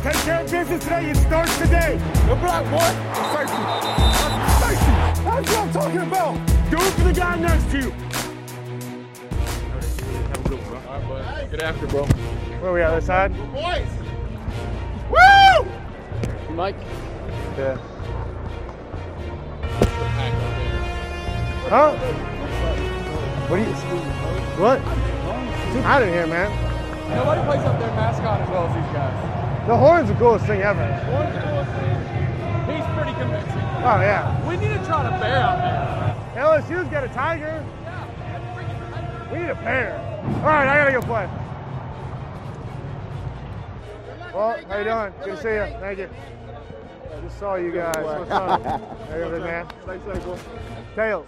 Take care of business today. It starts today. The black boy. Safety. Safety. That's what I'm talking about. Do it for the guy next to you. All right, bud. Get after, bro. Where are we at, this side? Boys. Woo! Mike. Yeah. Huh? What are you? What? Out of here, man. Nobody plays up their mascot as well as these guys. The horn's the coolest thing ever. Horn's the coolest thing. He's pretty convincing. Oh, yeah. We need to try to bear out there. LSU's got a tiger. We need a bear. All right, I gotta go play. Well, how you doing? Good to see you. Thank you. I just saw you guys. What's up? How you doing, man? Tails.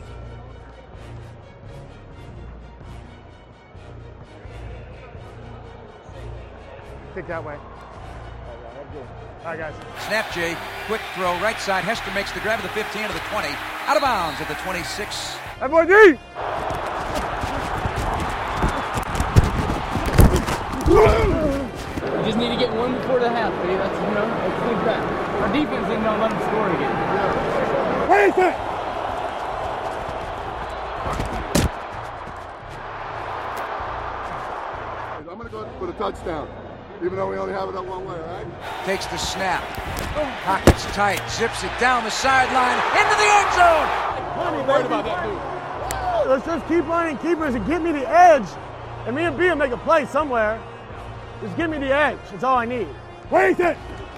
Kick that way. All right, guys. Snap, Jay. Quick throw, right side. Hester makes the grab of the 15 to the 20. Out of bounds at the 26. Everyone, D! You just need to get one before the half, buddy. That's, let's think back. Our defense didn't know let them score again. What is that? I'm going to go for the touchdown, even though we only have it up one way, all right? Takes the snap. Pockets tight. Zips it down the sideline. Into the end zone. I'm worried about that dude. Let's just keep running keepers and get me the edge. And me and B will make a play somewhere. Just give me the edge. That's all I need. Wait it!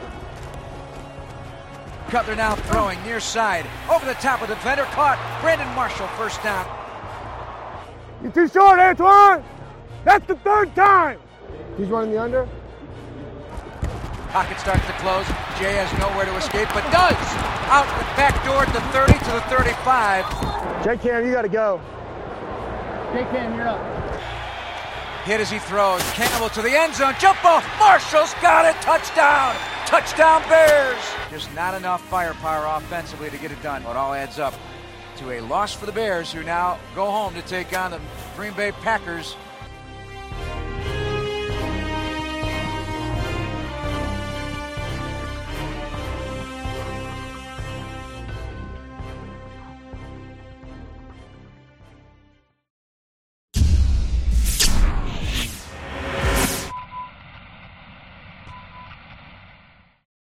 Cutler now throwing near side. Over the top of the defender. Caught. Brandon Marshall first down. You're too short, Antoine! That's the third time! He's running the under? Pocket starts to close. Jay has nowhere to escape, but does! Out the back door at the 30 to the 35. J-Cam, you gotta go. J-Cam, you're up. Hit as he throws. Campbell to the end zone. Jump off. Marshall's got it. Touchdown. Touchdown Bears. Just not enough firepower offensively to get it done. It all adds up to a loss for the Bears, who now go home to take on the Green Bay Packers